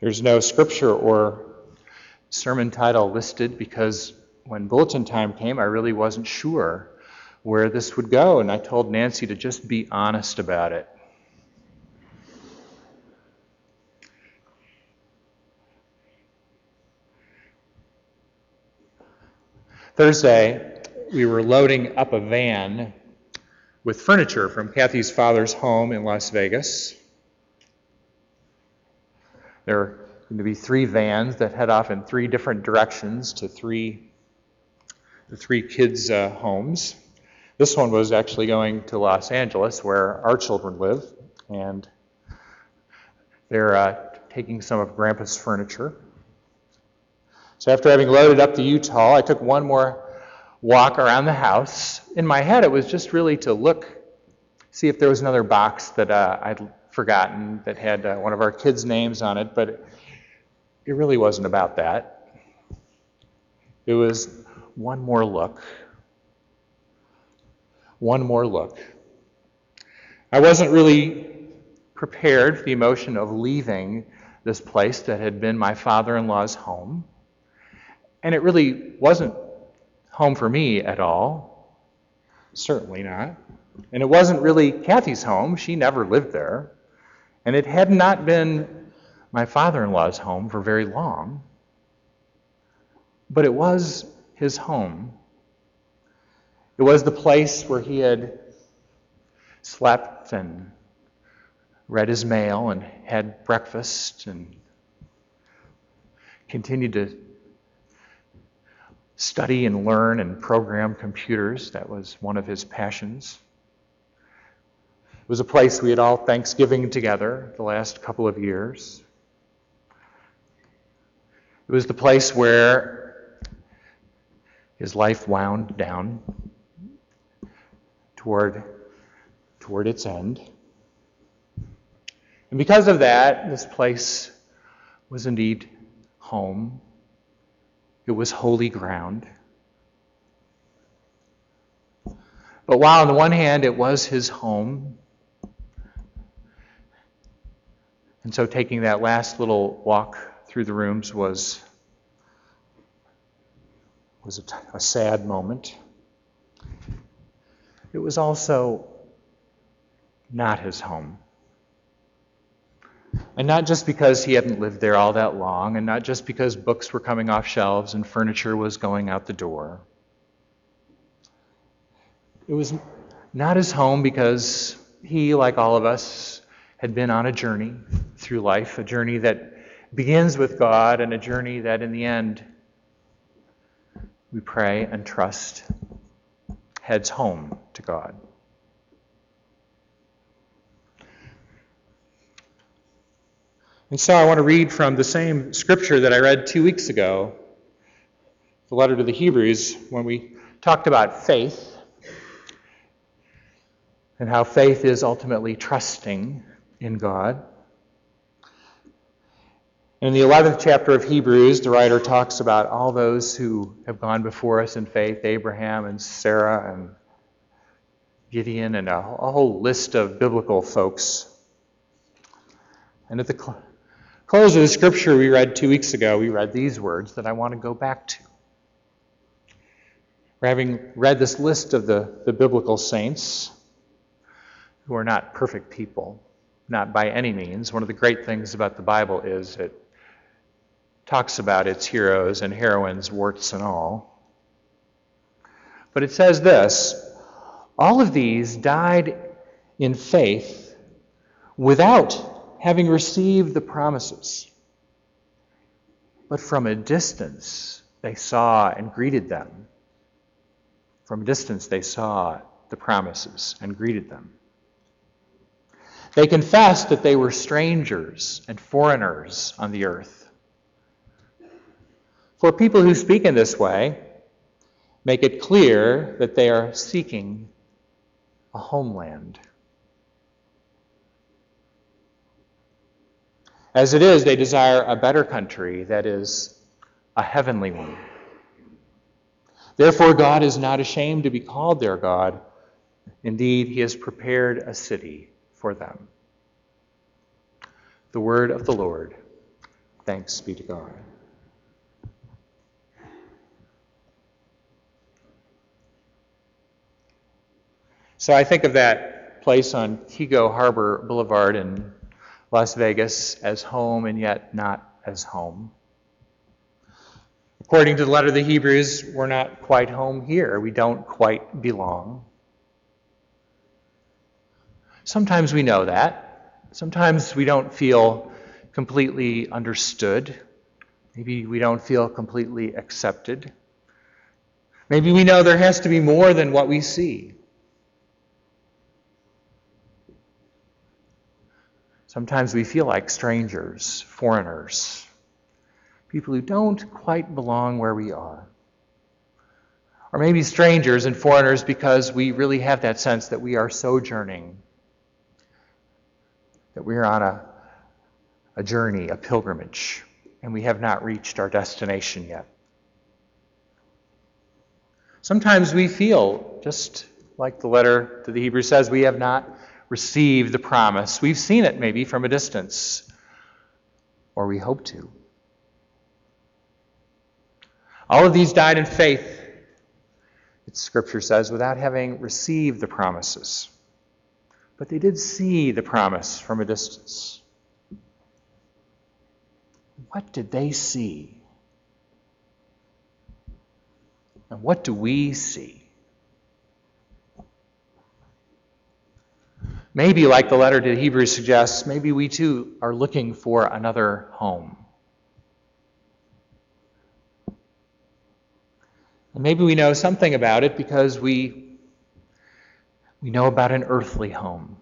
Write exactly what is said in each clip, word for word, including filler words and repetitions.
There's no scripture or sermon title listed because when bulletin time came, I really wasn't sure where this would go, and I told Nancy to just be honest about it. Thursday, we were loading up a van with furniture from Kathy's father's home in Las Vegas. There are going to be three vans that head off in three different directions to three, the three kids' uh, homes. This one was actually going to Los Angeles, where our children live, and they're uh, taking some of Grandpa's furniture. So after having loaded up the U-Haul, I took one more walk around the house. In my head, it was just really to look, see if there was another box that uh, I'd forgotten that had uh, one of our kids' names on it, but it, it really wasn't about that. It was one more look. One more look. I wasn't really prepared for the emotion of leaving this place that had been my father-in-law's home. And it really wasn't home for me at all. Certainly not. And it wasn't really Kathy's home. She never lived there. And it had not been my father-in-law's home for very long. But it was his home. It was the place where he had slept and read his mail and had breakfast and continued to study and learn and program computers. That was one of his passions. It was a place we had all Thanksgiving together the last couple of years. It was the place where his life wound down toward, toward its end. And because of that, this place was indeed home. It was holy ground. But while on the one hand it was his home, and so taking that last little walk through the rooms was, was a, t- a sad moment, it was also not his home. And not just because he hadn't lived there all that long, and not just because books were coming off shelves and furniture was going out the door. It was not his home because he, like all of us, had been on a journey through life, a journey that begins with God and a journey that in the end, we pray and trust, heads home to God. And so I want to read from the same scripture that I read two weeks ago, the letter to the Hebrews, when we talked about faith and how faith is ultimately trusting in God. In the eleventh chapter of Hebrews, the writer talks about all those who have gone before us in faith, Abraham and Sarah and Gideon and a, a whole list of biblical folks. And at the cl- close of the scripture we read two weeks ago, we read these words that I want to go back to. We're having read this list of the, the biblical saints who are not perfect people, not by any means. One of the great things about the Bible is it talks about its heroes and heroines, warts and all. But it says this: all of these died in faith without having received the promises. But from a distance they saw and greeted them. From a distance they saw the promises and greeted them. They confessed that they were strangers and foreigners on the earth. For people who speak in this way make it clear that they are seeking a homeland. As it is, they desire a better country, that is, a heavenly one. Therefore, God is not ashamed to be called their God. Indeed, he has prepared a city for them. The word of the Lord. Thanks be to God. So I think of that place on Higo Harbor Boulevard in Las Vegas as home and yet not as home. According to the letter of the Hebrews, we're not quite home here. We don't quite belong. Sometimes we know that. Sometimes we don't feel completely understood. Maybe we don't feel completely accepted. Maybe we know there has to be more than what we see. Sometimes we feel like strangers, foreigners, people who don't quite belong where we are. Or maybe strangers and foreigners because we really have that sense that we are sojourning, that we are on a, a journey, a pilgrimage, and we have not reached our destination yet. Sometimes we feel, just like the letter to the Hebrews says, we have not received the promise. We've seen it maybe from a distance, or we hope to. All of these died in faith, Scripture says, without having received the promises. But they did see the promise from a distance. What did they see? And what do we see? Maybe, like the letter to the Hebrews suggests, maybe we too are looking for another home. And maybe we know something about it because we, we know about an earthly home.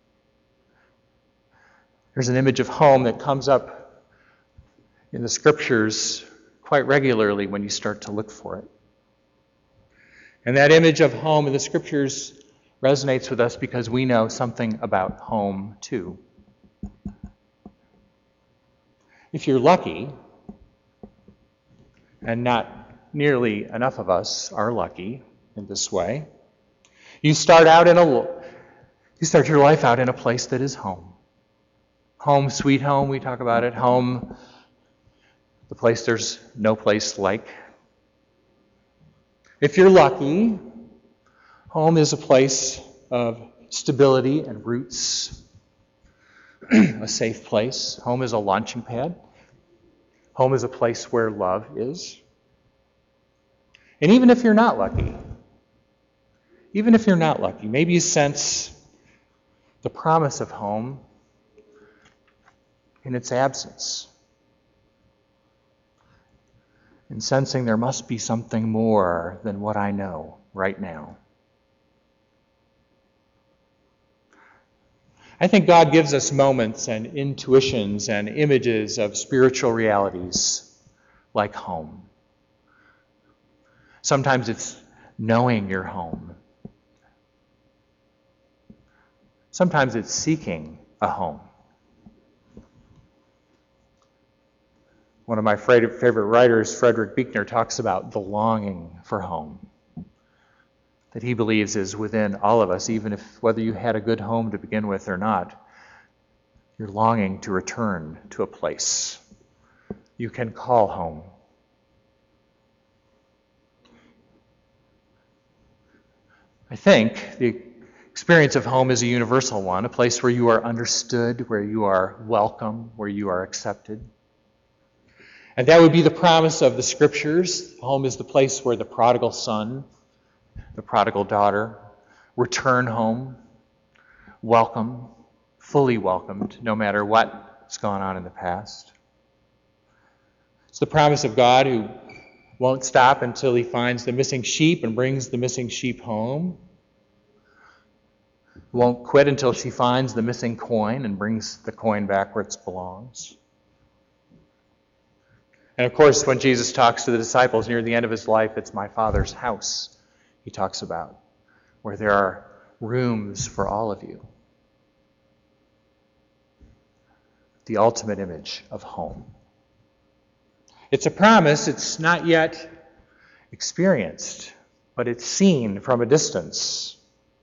There's an image of home that comes up in the Scriptures quite regularly when you start to look for it. And that image of home in the Scriptures resonates with us because we know something about home too. If you're lucky, and not nearly enough of us are lucky in this way, you start out in a you start your life out in a place that is home. Home, sweet home, we talk about it. Home, the place there's no place like. If you're lucky, home is a place of stability and roots, a safe place. Home is a launching pad. Home is a place where love is. And even if you're not lucky, even if you're not lucky, maybe you sense the promise of home in its absence. And sensing there must be something more than what I know right now. I think God gives us moments and intuitions and images of spiritual realities like home. Sometimes it's knowing your home. Sometimes it's seeking a home. One of my favorite writers, Frederick Buechner, talks about the longing for home that he believes is within all of us, even if whether you had a good home to begin with or not, you're longing to return to a place you can call home. I think the experience of home is a universal one, a place where you are understood, where you are welcome, where you are accepted. And that would be the promise of the Scriptures. Home is the place where the prodigal son, the prodigal daughter, return home, welcome, fully welcomed, no matter what's gone on in the past. It's the promise of God who won't stop until he finds the missing sheep and brings the missing sheep home. Won't quit until she finds the missing coin and brings the coin back where it belongs. And of course, when Jesus talks to the disciples near the end of his life, it's my Father's house he talks about, where there are rooms for all of you. The ultimate image of home. It's a promise, it's not yet experienced, but it's seen from a distance.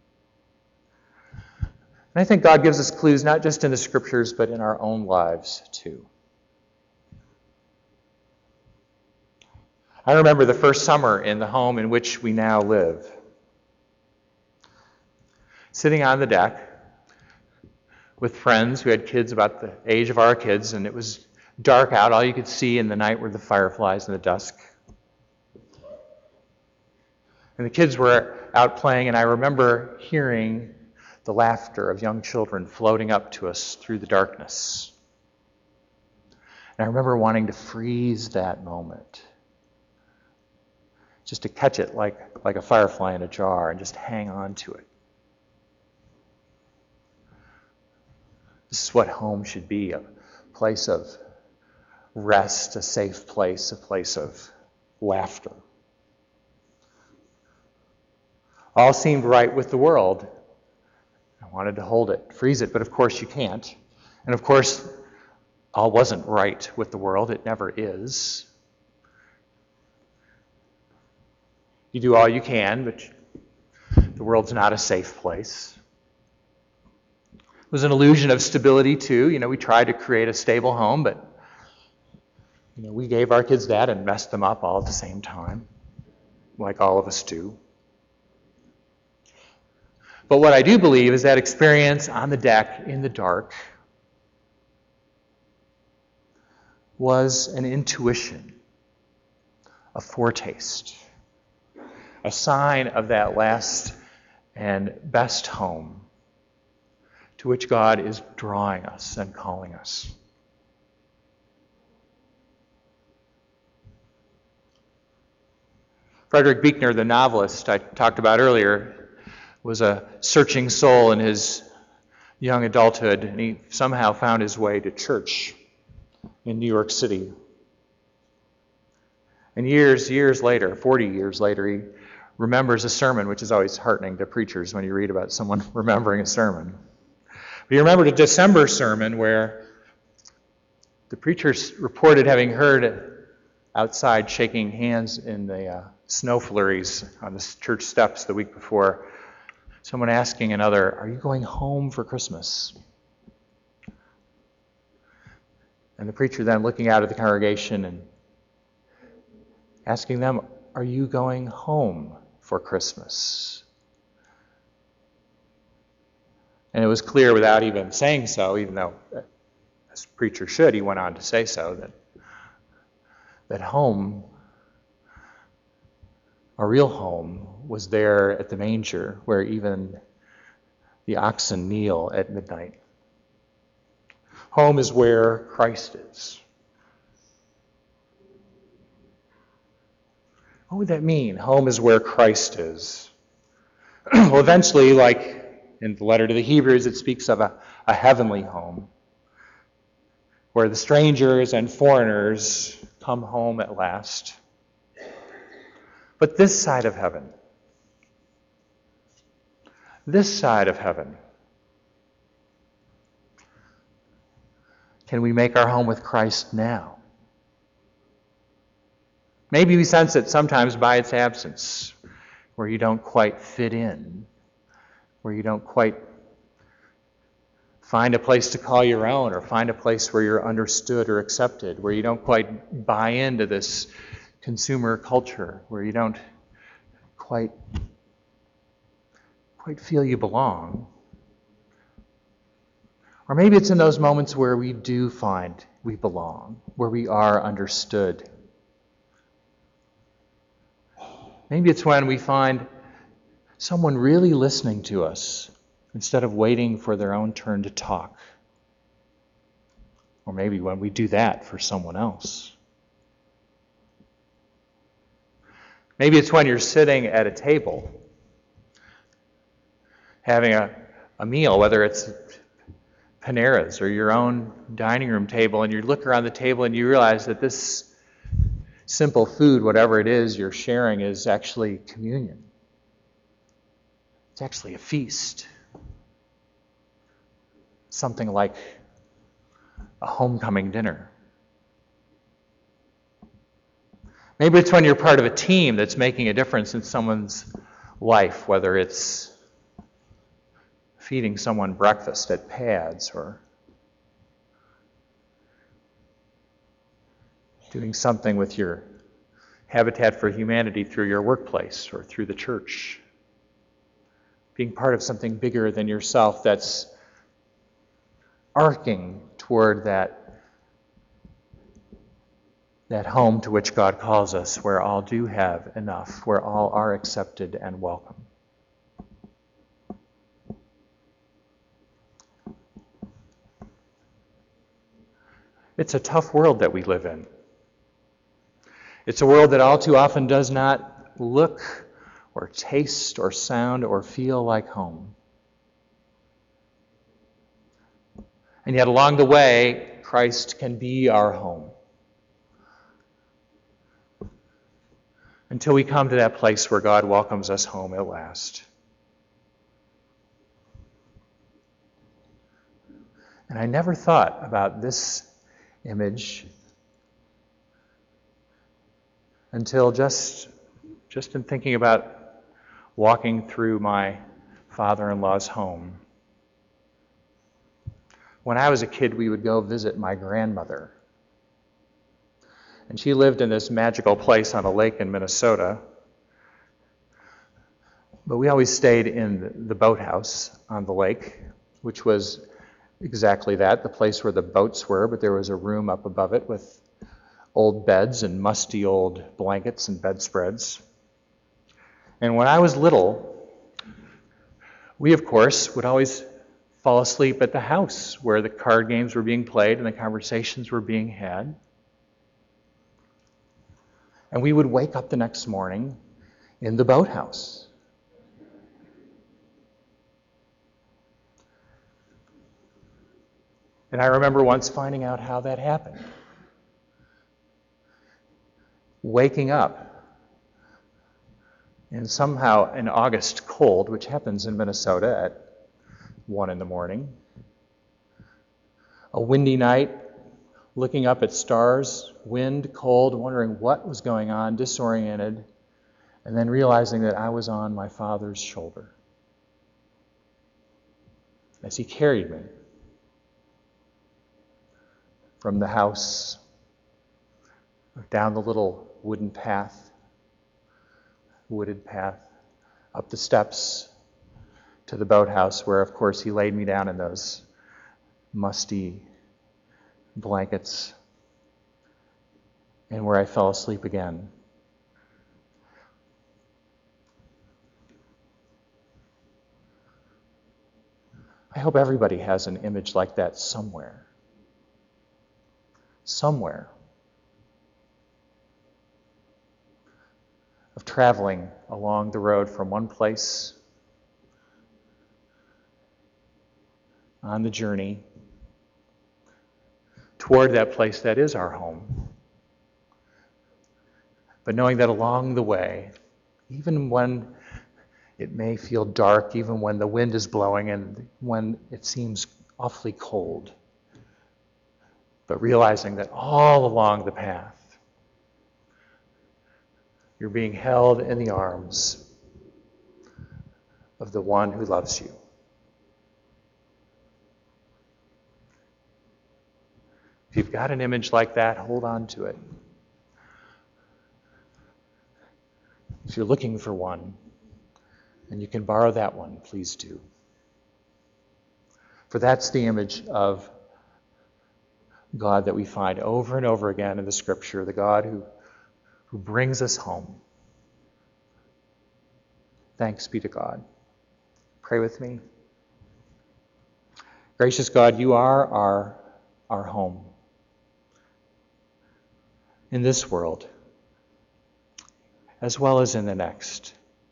And I think God gives us clues not just in the Scriptures, but in our own lives too. I remember the first summer in the home in which we now live. Sitting on the deck with friends who had kids about the age of our kids, and it was dark out. All you could see in the night were the fireflies in the dusk. And the kids were out playing, and I remember hearing the laughter of young children floating up to us through the darkness. And I remember wanting to freeze that moment, just to catch it like, like a firefly in a jar and just hang on to it. This is what home should be, a place of rest, a safe place, a place of laughter. All seemed right with the world. I wanted to hold it, freeze it, but of course you can't. And of course, all wasn't right with the world. It never is. You do all you can, but the world's not a safe place. It was an illusion of stability, too. You know, we tried to create a stable home, but you know, we gave our kids that and messed them up all at the same time, like all of us do. But what I do believe is that experience on the deck in the dark was an intuition, a foretaste, a sign of that last and best home to which God is drawing us and calling us. Frederick Buechner, the novelist I talked about earlier, was a searching soul in his young adulthood, and he somehow found his way to church in New York City. And years, years later, forty years later, he remembers a sermon, which is always heartening to preachers when you read about someone remembering a sermon. But he remembered a December sermon where the preacher reported having heard outside shaking hands in the uh, snow flurries on the church steps the week before, someone asking another, "Are you going home for Christmas?" And the preacher then looking out at the congregation and asking them, "Are you going home for Christmas?" And it was clear without even saying so, even though as a preacher should, he went on to say so, that, that home, our real home, was there at the manger where even the oxen kneel at midnight. Home is where Christ is. What would that mean? Home is where Christ is. Well, eventually, like in the letter to the Hebrews, it speaks of a, a heavenly home where the strangers and foreigners come home at last. But this side of heaven, this side of heaven, can we make our home with Christ now? Maybe we sense it sometimes by its absence, where you don't quite fit in, where you don't quite find a place to call your own, or find a place where you're understood or accepted, where you don't quite buy into this consumer culture, where you don't quite, quite feel you belong. Or maybe it's in those moments where we do find we belong, where we are understood. Maybe it's when we find someone really listening to us instead of waiting for their own turn to talk. Or maybe when we do that for someone else. Maybe it's when you're sitting at a table having a, a meal, whether it's Panera's or your own dining room table, and you look around the table and you realize that this simple food, whatever it is you're sharing, is actually communion. It's actually a feast. Something like a homecoming dinner. Maybe it's when you're part of a team that's making a difference in someone's life, whether it's feeding someone breakfast at Pads or doing something with your Habitat for Humanity through your workplace or through the church. Being part of something bigger than yourself that's arcing toward that, that home to which God calls us, where all do have enough, where all are accepted and welcome. It's a tough world that we live in. It's a world that all too often does not look or taste or sound or feel like home. And yet along the way, Christ can be our home. Until we come to that place where God welcomes us home at last. And I never thought about this image until just, just in thinking about walking through my father-in-law's home. When I was a kid, we would go visit my grandmother. And she lived in this magical place on a lake in Minnesota. But we always stayed in the boathouse on the lake, which was exactly that, the place where the boats were, but there was a room up above it with old beds and musty old blankets and bedspreads. And when I was little, we, of course, would always fall asleep at the house where the card games were being played and the conversations were being had. And we would wake up the next morning in the boathouse. And I remember once finding out how that happened. Waking up in somehow an August cold, which happens in Minnesota at one in the morning. A windy night, looking up at stars, wind, cold, wondering what was going on, disoriented, and then realizing that I was on my father's shoulder as he carried me from the house down the little wooden path, wooded path, up the steps to the boathouse where, of course, he laid me down in those musty blankets and where I fell asleep again. I hope everybody has an image like that somewhere. Somewhere. Of traveling along the road from one place on the journey toward that place that is our home. But knowing that along the way, even when it may feel dark, even when the wind is blowing and when it seems awfully cold, but realizing that all along the path, you're being held in the arms of the one who loves you. If you've got an image like that, hold on to it. If you're looking for one, and you can borrow that one, please do. For that's the image of God that we find over and over again in the Scripture, the God who who brings us home. Thanks be to God. Pray with me. Gracious God, you are our, our home in this world, as well as in the next.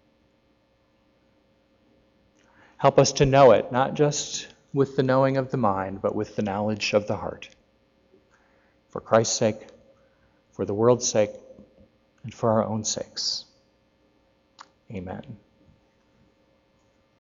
Help us to know it, not just with the knowing of the mind, but with the knowledge of the heart. For Christ's sake, for the world's sake, and for our own sakes. Amen.